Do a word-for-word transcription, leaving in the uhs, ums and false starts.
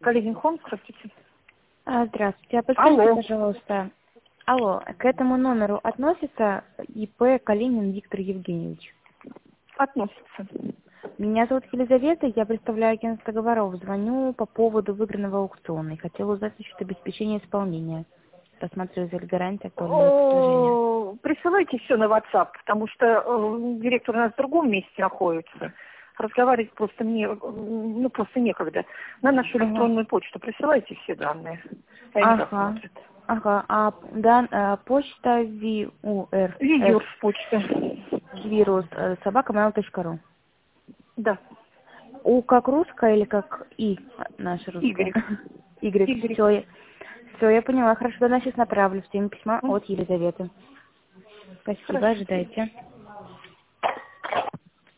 Калинин Хом, здравствуйте. А, Здравствуйте. А подскажите, Алло. пожалуйста, алло, к этому номеру относится ИП Калинин Виктор Евгеньевич? Относится. Меня зовут Елизавета, я представляю агентство договоров. Звоню по поводу выигранного аукциона и хотела узнать насчет обеспечения исполнения. Рассматриваю за гарантию актуального предложения. О, Присылайте все на WhatsApp, потому что э, директор у нас в другом месте находится. Разговаривать просто мне, э, ну, просто некогда. На нашу Ага. электронную почту присылайте все данные. Они Ага. рассмотрят. Ага. А, да, а, почта ВИУРС Визюр с почты. вирус собака mail точка ру. Да. У как русская или как И наша русская? Игорь. Игорь, Игорь. все, все, я поняла. Хорошо, тогда сейчас направлю в тему письма М, от Елизаветы. Спасибо, Хорошо. ожидайте.